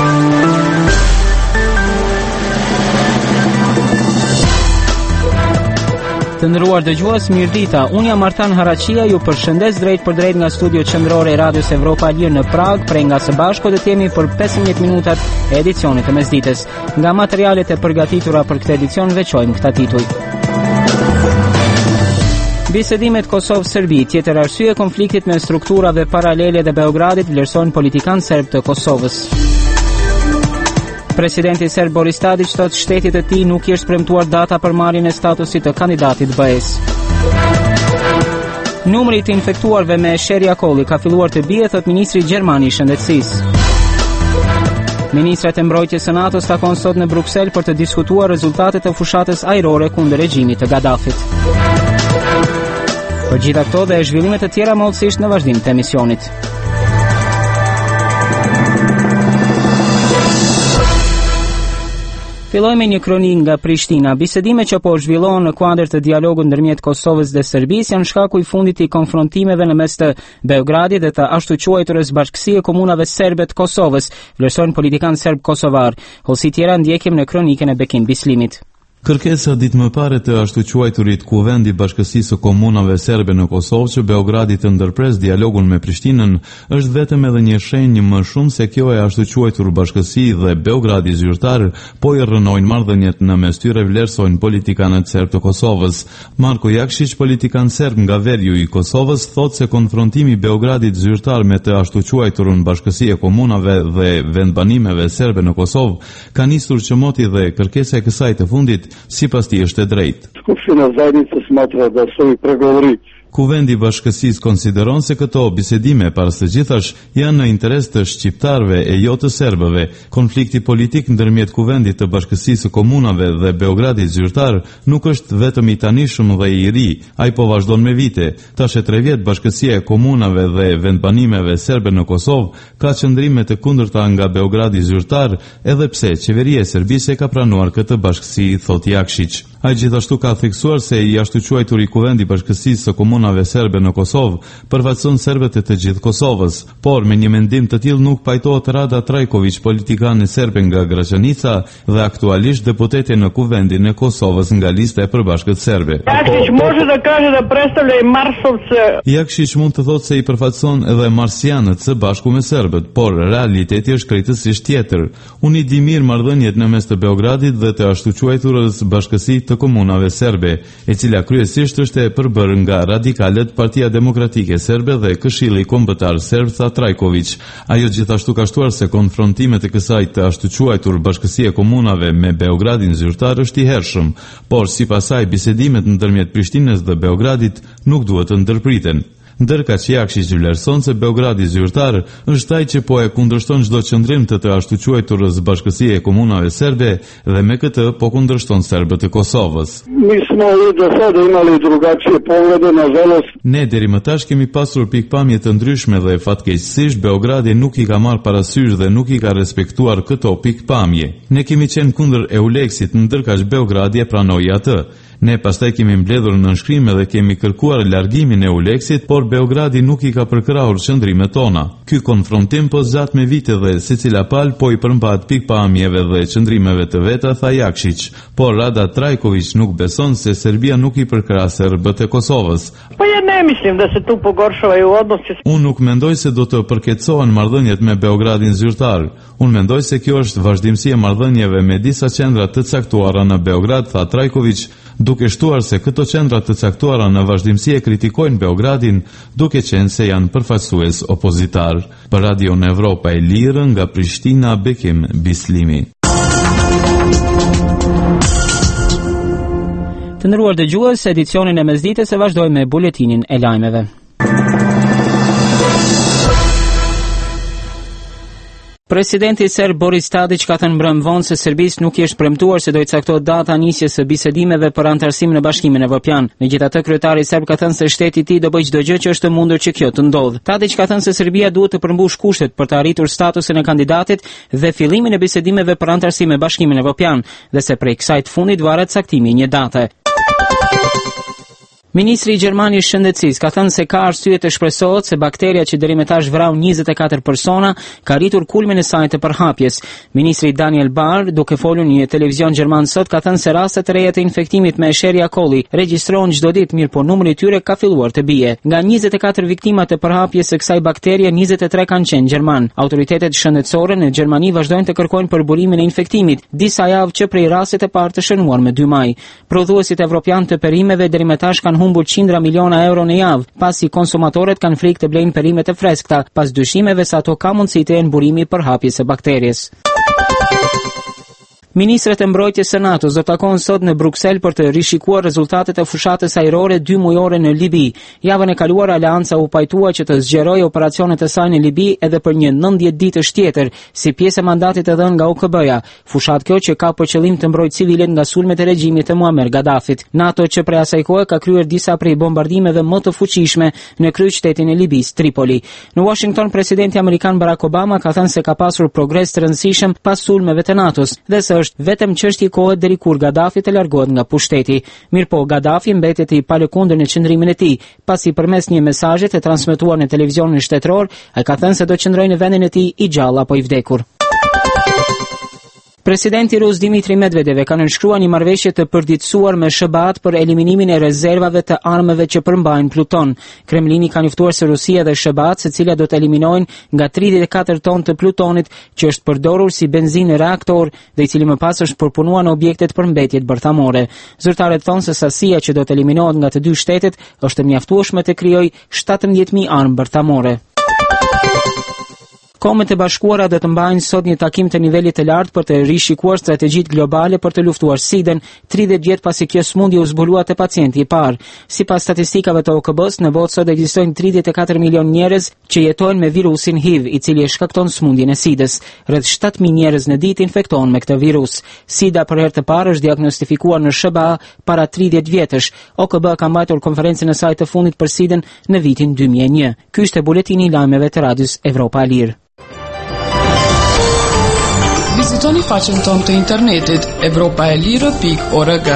Të nderuar dëgjues, mirëdita. Unë jam Artan Harachia, ju përshëndes drejt për drejt nga studio qendrore e Radios Evropa Lirë në Prag. Prej nga së bashku do të jemi për 15 minutat e edicionit të mesdites. Nga materialet e përgatitura për këtë edicion veçojmë këta tituj. Bisedimet Kosovë-Serbi, tjetër arsye e konfliktit me strukturave paralele dhe Beogradit, vlerësojnë politikanë serb të Kosovës. Presidenti serb Boris Tadić thotë shtetit të tij nuk i është premtuar data për marrjen e statusit të kandidatit BE-s. Numri të infektuarve me Escherichia ka filluar të bie, thot ministri gjerman i shëndetësisë. Ministrat e mbrojtjes së NATO-s takon sot në Bruksel për të diskutuar rezultatet e fushatës ajrore kundër regjimit të Gaddafit. Për gjitha këto dhe zhvillimet të tjera mollësisht në vazhdim të emisionit. Fillojmë një kronik nga Prishtina. Bisedimet që po zhvillohen në kuadër të dialogut ndërmjet Kosovës dhe Serbisë janë shkaku i fundit i konfrontimeve në mes të Beogradit dhe të ashtu quajturës Bashkësie e Komunave Serbe të Kosovës, vlerësojnë politikanë serb kosovar. Hosi tjera ndjekim në kronikën e Bekim Bislimit. Kërkesa ditë më parë të ashtu quajturit Kuvendi Bashkësisë së Komunave Serbe në Kosovë që Beogradi të ndërpres dialogun me Prishtinën është vetëm edhe një shenjë më shumë se kjo e ashtu quajtur bashkësi dhe Beogradi zyrtar po i rrënojnë marrëdhëniet në mes tyre, vlerësojnë politikanët serb të Kosovës. Marko Jakšić, politikan serb nga Verju i Kosovës, thotë se konfrontimi i Beogradit zyrtar me të ashtu quajturën Bashkësi e Komunave dhe vendbanimeve serbe në Kosovë ka nisur çmoti dhe kërkesa e kësaj të fundit sipas tij është e drejtë. Skupština zajednice smatra da su ovi pregovori. Kuvendi Bashkësisë konsideron se këto bisedime para së gjithash janë në interes të shqiptarëve e jo të serbëve. Konflikti politik ndërmjet Kuvendit të Bashkësisë së Komunave dhe Beogradit zyrtar nuk është vetëm i tanishëm dhe i ri, ai po vazhdon me vite. Tash e 3 vjet Bashkësia e Komunave dhe vendbanimeve serbe në Kosovë ka qëndrime të kundërta nga Beogradi zyrtar, edhe pse qeveria e Serbisë ka pranuar këtë bashkësi, thot Jakšić. Ai gjithashtu ka theksuar se i ashtu quajturi Kuvendi Bashkësisë së Komunave Serbe në Kosovë përfaqëson serbët e të gjithë Kosovës, por me një mendim të tillë nuk pajtohet Rada Trajković, politikane serbe nga Graçanica dhe aktualisht deputete në Kuvendin e Kosovës nga lista e përbashkët serbe. Jakšić mund të thotë se i përfaqëson edhe marsianët së bashku me serbët, por realiteti është krejtësisht tjetër. Unë i di mirë marrëdhëniet në mes të Beogradit dhe të ashtu quajturës Bashkësi të Komunave Serbe, e cila kryesisht është e përbërë nga radikalet Partia Demokratike Serbe dhe Këshilli Kombëtar Serb, tha Trajković. Ajo gjithashtu ka shtuar se konfrontimet e kësaj të ashtu quajtur Bashkësie e Komunave me Beogradin zyrtar është i hershëm, por sipas saj bisedimet ndërmjet Prishtinës dhe Beogradit nuk duhet të ndërpriten. Ndërka që Jakšić vlerëson se Beogradi zyrtar është ai që po e kundërshton çdo qëndrim të ashtu quajturës Bashkësie e Komunave Serbe dhe me këtë po kundërshton serbët e Kosovës. Ne deri më tash kemi pasur pikpamje të ndryshme dhe fatkeqësisht Beogradi nuk i ka marrë parasysh dhe nuk i ka respektuar këto pikpamje. Ne kemi qenë kundër Euleksit, ndërka që Beogradi e pranoi atë. Ne pastaj kemi mbledhur nënshkrime dhe kemi kërkuar largimin e Euleksit, por Beogradi nuk i ka përkrahur qëndrimet tona. Ky konfrontim po zgjat me vite dhe secila palë po i përmbahet pikpamjeve dhe qëndrimeve të veta, tha Jakšić. Por Rada Trajković nuk beson se Serbia nuk i përkrah serbët e Kosovës. Unë nuk mendoj se do të përkeqësohen marrëdhëniet me Beogradin zyrtar. Unë mendoj se kjo është vazhdimsi e marrëdhënieve me disa qendra të caktuara në Beograd, tha Trajković, duke shtuar se këto qendra të caktuara në vazhdimsi e kritikojnë Beogradin, duke qenë se janë përfaqësues opozitar. Për Radio në Evropa e Lirë nga Prishtina, Bekim Bislimi. Të nderuar dëgjues, edicionin e mesdites e vazhdojmë me buletinin e lajmeve. Presidenti serb Boris Tadić ka thënë mbrëm vonë se Serbisë nuk i është premtuar se do i caktohet data nisjes së bisedimeve për antarësim në Bashkimin Evropian. Megjithatë, kryetari serb ka thënë se shteti i tij do bëjë çdo gjë që është mundur që kjo të ndodhë. Tadić ka thënë se Serbia duhet të përmbush kushtet për të arritur statusin e kandidatit dhe fillimin e bisedimeve për antarësim me Bashkimin Evropian, dhe se prej kësaj të fundit varet caktimi i një date. Ministri i Gjermanisë Shëndetësisë ka thënë se ka arsye të shpresohet se bakteria që deri më tash vrau 24 persona ka arritur kulmin e saj të përhapjes. Ministri Daniel Bahr, duke folur në një televizion gjerman sot, ka thënë se rastet e reja të infektimit me Escherichia coli regjistrohen çdo ditë, mirë po numri i tyre ka filluar të bie. Nga 24 viktima të përhapjes së kësaj bakterie, 23 kanë qenë gjerman. Autoritetet shëndetësore në Gjermani vazhdojnë të kërkojnë përburimin e infektimit, disa javë që prej rastit e parë të shënuar me 2 maj. Prodhuesit evropian të perimeve deri më tash kanë humbur qindra miliona euro në javë, pasi konsumatorët kanë frikë të blejnë perime të freskëta, pas dyshimeve se ato ka mundësi të jenë burimi për hapjes së bakteries. Ministrët e mbrojtjes së NATO-s do takohen sot në Bruksel për të rishikuar rezultatet e fushatës ajrore 2 mujore në Libi. Javën e kaluar Aleanca u pajtua që të zgjerojë operacionet e saj në Libi edhe për një 90 ditësh tjetër, si pjesë e mandatit të dhënë nga UKB-ja. Fushat kjo që ka për qëllim të mbrojtë civilin nga sulmet e regjimit të Muammar Gaddafit. NATO që prej asaj kohe ka kryer disa prej bombardimeve më të fuqishme në kryeqytetin e Libis, Tripoli. Në Washington, presidenti amerikan Barack Obama ka thënë se ka pasur progres të rëndësishëm pas sulmeve të NATO-s dhe se vetëm çështje kohe deri kur Gaddafi të largohet nga pushteti. Mirpo Gaddafi mbetet i palëkundër në qëndrimin e tij, pasi përmes një mesazhi të transmetuar në televizionin shtetëror, ai ka thënë se do qëndrojë në vendin e tij i gjallë apo i vdekur. Presidenti rus Dmitri Medvedev ka nënshkruar një marrëveshje të përditësuar me SBA-t për eliminimin e rezervave të armëve që përmbajnë pluton. Kremlini ka njoftuar se Rusia dhe SBA-t secila do të eliminojnë nga 34 ton të plutonit që është përdorur si benzinë në reaktor dhe i cili më pas është përpunuar në objektet për mbetjet bërthamore. Zyrtarët thonë se sasia që do të eliminohet nga të dy shtetet është mjaftueshme të krijojë 17.000 armë bërthamore. Kombet e Bashkuara do të mbajnë sot një takim të nivelit të lartë për të rishikuar strategjitë globale për të luftuar SIDA-n, 30 vjet pasi kjo sëmundje u zbulua te pacienti i parë. Sipas statistikave të OKB-s, në botë sot ekzistojnë 34 milion njerëz që jetojnë me virusin HIV, i cili e shkakton sëmundjen e SIDA-s. Rreth 7.000 njerëz në ditë infektohen me këtë virus. SIDA për herë të parë është diagnostifikuar në SBA para 30 vjetësh. OKB ka mbajtur konferencën e saj të fundit për SIDA-n në vitin 2001. Ky është buletini i lajmeve të radios Evropa e Lirë. Vizitoni faqen tonë të internetit evropaelire.org.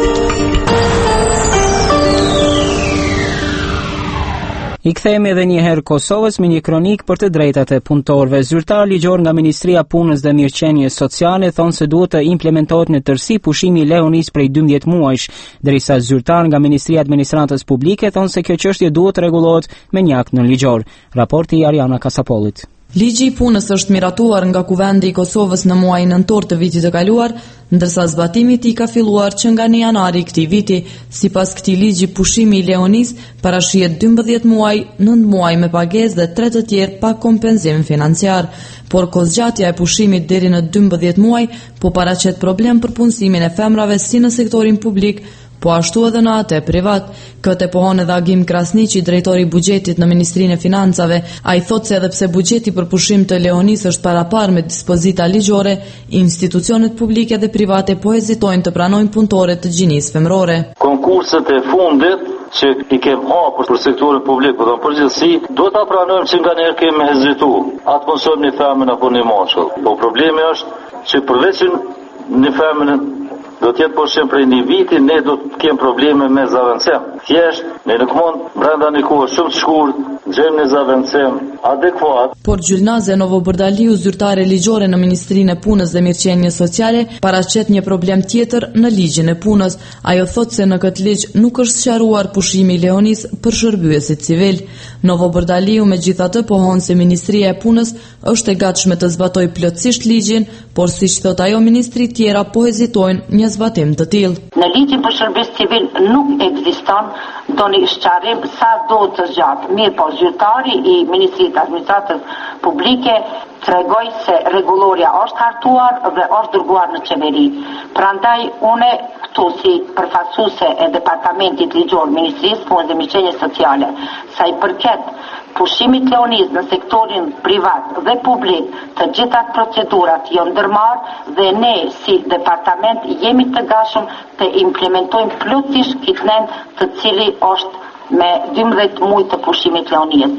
I kthehemi edhe një herë Kosovës me një kronik për të drejtat e punëtorëve. Zyrtar ligjor nga Ministria e Punës dhe Mirëqenies Sociale thonë se duhet të implementohet në tërësi pushimi i lehonis prej 12 muajsh, ndërsa zyrtar nga Ministria e Administratës Publike thonë se kjo çështje duhet të rregullohet me një akt nënligjor. Raporti i Ariana Kasapolit. Ligji i punës është miratuar nga Kuvendi i Kosovës në muajin nëntor të vitit të kaluar, ndërsa zbatimi i tij ka filluar që nga 1 janari i këtij viti. Sipas këtij ligji, pushimi i lehonis parashihet 12 muaj, 9 muaj me pagesë dhe 3 të tjerë pa kompenzim financiar. Por kozgjatja e pushimit deri në 12 muaj po paraqet problem për punësimin e femrave si në sektorin publik, po ashtu edhe në atë privat. Këtë pohon edhe Agim Krasniqi, drejtori i buxhetit në Ministrinë e Financave. Ai thotë se edhe pse buxheti për pushim të lehonisë është parapar me dispozita ligjore, institucionet publike dhe private po hezitojnë të pranojnë punëtore të gjinisë femrore. Konkurset e fundit që i kem hapur për sektorin publik, por në përgjithësi do ta pranojmë që nganjëherë kemi hezituar. Atë punson një femër apo një mashkull. Po problemi është që përveç një femër do të jetë pushim prej një viti, ne do të kemë probleme me zaventësim. Thjesht, ne nuk mund brenda një kohë shumë të shkurtë gjejmë një zaventësim adekuat. Por Gjylnaze Novobërdaliu, zyrtare ligjore në Ministrinë e Punës dhe Mirëqenies Sociale, paraqet një problem tjetër në ligjin e punës. Ajo thotë se në këtë ligj nuk është sqaruar pushimi i lehonis për shërbyesit civil. Novobërdaliu megjithatë pohon se Ministria e Punës është e gatshme të zbatojë plotësisht ligjin, por siç thot ajo, ministri tjera po hezitojnë një zbatim të tillë. Në ligjin për shërbes civil nuk ekziston doni sqarim sa do të zgjat. Mirë po, zyrtari i Ministrisë të Administratës Publike tregoj se rregulloria është hartuar dhe është dërguar në qeveri. Prandaj une këtu si përfaqësuese e departamentit ligjor Ministrisë Punës dhe Mirëqenies Sociale, sa i përket pushimit lehonis në sektorin privat dhe publik, të gjitha procedurat janë ndërmarrë dhe ne si departament jemi të gatshëm të implementojmë plotësisht këtë nen të cili është me 12 muaj të pushimit lehonis.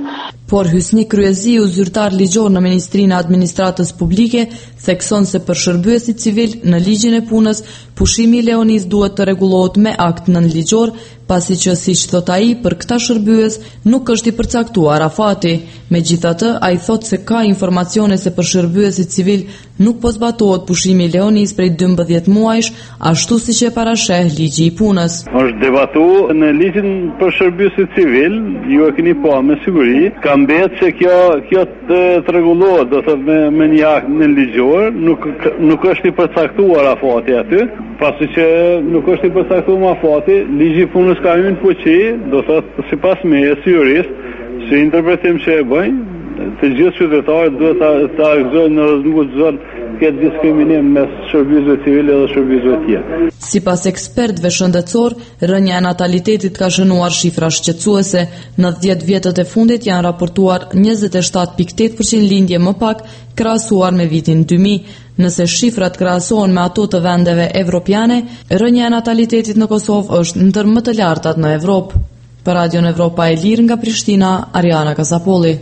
Por Hysni Kryeziu, zyrtar ligjor në Ministrinë e Administratës Publike, thekson se për shërbyesit civil në ligjin e punës, pushimi i leonis duhet të rregullohet me akt nënligjor, pasi që siç thot ai, për këta shërbyes nuk është i përcaktuar afati. Megjithatë, ai thot se ka informacione se për shërbyesit civil nuk po zbatohet pushimi i leonis prej 12 muajsh, ashtu siç e parasheh ligji i punës. Është debatu në ligjin për shërbyesit civil, ju e keni pa me siguri, ka mbet se kjo të rregullohet, do thotë me një akt nënligjor, nuk është i përcaktuar afati aty, pasi që nuk është i përcaktuar afati, ligji i punës ka hyrë në fuqi, do thotë sipas meje si jurist, si interpretim që e bëjnë, të gjithë qytetarët duhet ta akzojnë në rrugë të zonë këtë diskriminim mes shërbësve civile dhe shërbësve tjerë. Sipas ekspertëve shëndetësor, rënja e natalitetit ka shënuar shifra shqetësuese. Në 10 vjetët e fundit janë raportuar 27.8% lindje më pak krahasuar me vitin 2000. Nëse shifrat krahasohen me ato të vendeve evropiane, rënja e natalitetit në Kosovë është ndër më të lartat në Evropë. Për Radion Evropa e Lirë nga Prishtina, Ariana Kasapolli.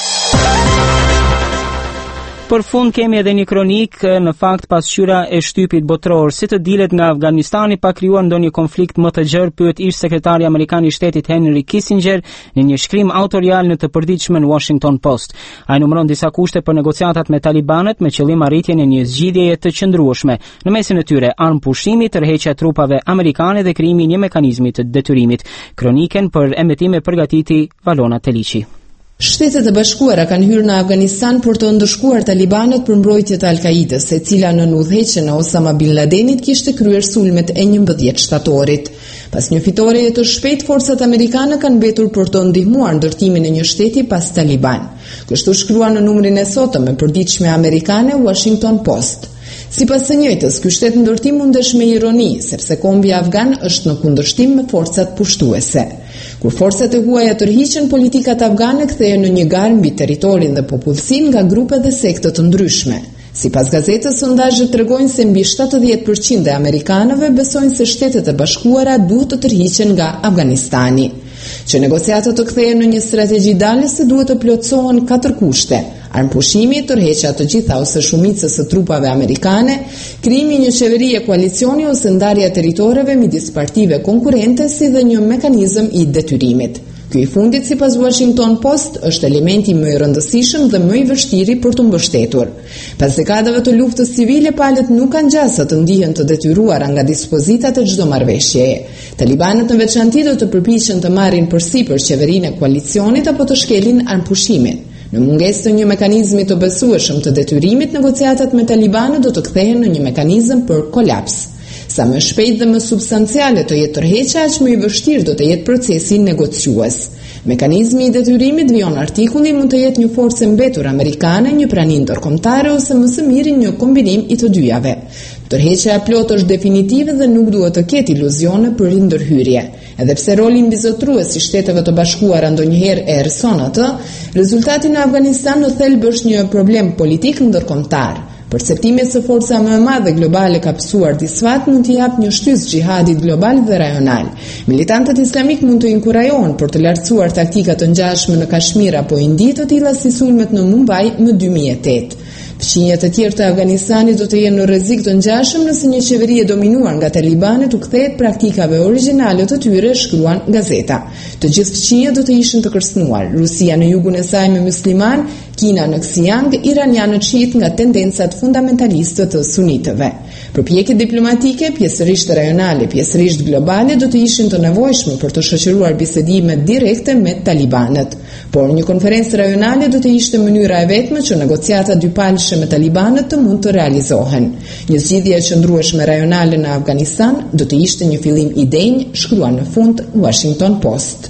Për fund kemi edhe një kronik, në fakt pasqyra e shtypit botror, si të dilet nga Afganistani pa krijuar ndonjë konflikt më të gjerë, pyet ish sekretari amerikan i shtetit Henry Kissinger në një shkrim autorial në të përditshmen Washington Post. Ai numëron disa kushte për negociatat me talibanët me qëllim arritjen e një zgjidhjeje të qëndrueshme. Në mesin e tyre armpushimi, tërheqja e trupave amerikane dhe krijimi i një mekanizmi të detyrimit. Kroniken për emetim e përgatiti Valona Teliçi. Shtetet e Bashkuara kanë hyrë në Afganistan për të ndëshkuar talibanët për mbrojtjet e Al-Qaidës, e cila në udhëheqjen e Osama Bin Ladenit kishte kryer sulmet e 11 shtatorit. Pas një fitoreje të shpejtë, forcat amerikane kanë mbetur për të ndihmuar ndërtimin e një shteti pas Taliban. Kështu shkrua në numrin e sotëm e përditshme amerikane Washington Post. Sipas së njëjtës, ky shtet ndërtim mundesh me ironi, sepse kombi afgan është në kundërshtim me forcat pushtuese. Kur forcat e huaja tërhiqen, politikat afgane kthehen në një garë mbi territorin dhe popullsinë nga grupe dhe sekte të ndryshme. Sipas gazetës, sondazhet tregojnë se mbi 70% e amerikanëve besojnë se Shtetet e Bashkuara duhet të tërhiqen nga Afganistani. Që negociatat të kthehen në një strategji dalëse duhet të plotësohen 4 kushte: armpushimi, tërheqja të gjitha ose shumicës së trupave amerikane, krijimi i një qeverie koalicioni ose ndarja e territoreve midis partive konkurrente, si dhe një mekanizëm i detyrimit. Ky i fundit, sipas Washington Post, është elementi më i rëndësishëm dhe më i vështirë për të mbështetur. Pas dekadave të luftës civile, palët nuk kanë gjasa të ndihen të detyruara nga dispozitat e çdo marrëveshjeje. Talibanët në veçanti do të përpiqen të marrin përsipër qeverinë e koalicionit apo të shkelin armpushimin. Në mungesë të një mekanizmi të besueshëm të detyrimit, negociatat me talibanët do të kthehen në një mekanizëm për kolaps. Sa më shpejt dhe më substanciale të jetë tërheqja, aq më i vështirë do të jetë procesi negociues. Mekanizmi i detyrimit, vijon artikulli, mund të jetë një forcë mbetur amerikane, një prani ndërkombëtare ose më së miri një kombinim i të dyjave. Tërheqja e plotë është definitive dhe nuk duhet të ketë iluzione për rindërhyrje. Edhe pse roli mbizotrues i Shteteve të Bashkuara ndonjëherë e erëson atë, rezultati në Afganistan në thelb është një problem politik ndërkombëtar. Perceptimi se forca më e madhe globale ka pësuar disfat mund t'i jap një shtys xhihadit global dhe rajonal. Militantët islamik mund të inkurajohen për të lartësuar taktika të ngjashme në Kashmir apo Indi, të tilla si sulmet në Mumbai në 2008. Fqinjet e tjerë të Afganistanit do të jenë në rrezik të ngjashëm nëse një qeveri e dominuar nga talibanët u kthehet praktikave origjinale të tyre, shkruan gazeta. Të gjithë fqinjet do të ishin të kërcënuar: Rusia në jugun e saj me musliman, Kina në Xinjiang, iranianët shit nga tendencat fundamentaliste të sunitëve. Përpjekjet diplomatike, pjesërisht rajonale, pjesërisht globale, do të ishin të nevojshme për të shoqëruar bisedime direkte me talibanët. Por një konferencë rajonale do të ishte mënyra e vetme që negociata dypalëshe me talibanët të mund të realizohen. Një zgjidhje e qëndrueshme rajonale në Afganistan do të ishte një fillim i denj, shkruan në fund Washington Post.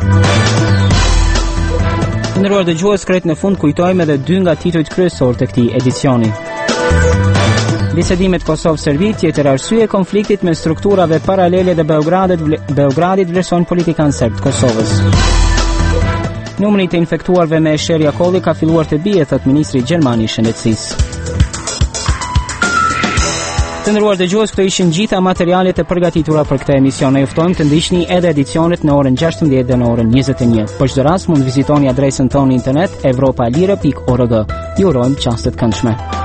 Nderuar dëgjues, krejt në fund kujtojmë edhe 2 nga titujt kryesor të këtij edicioni. Bisedimet Kosovë-Serbi, tjetër arsye e konfliktit me strukturave paralele dhe Beogradit vlerëson politikan serb të Kosovës. Numri të infektuarve me Escherichia coli ka filluar të bie, thot ministri gjerman i shëndetësisë. Të nderuar dëgjues, këto ishin gjitha materialet e përgatitura për këtë emision. Ne juftojmë të ndiqni edhe edicionet në orën 16 dhe në orën 21. Për çdo rast mund vizitoni adresën tonë internet evropalire.org. Ju urojmë çaste të këndshme.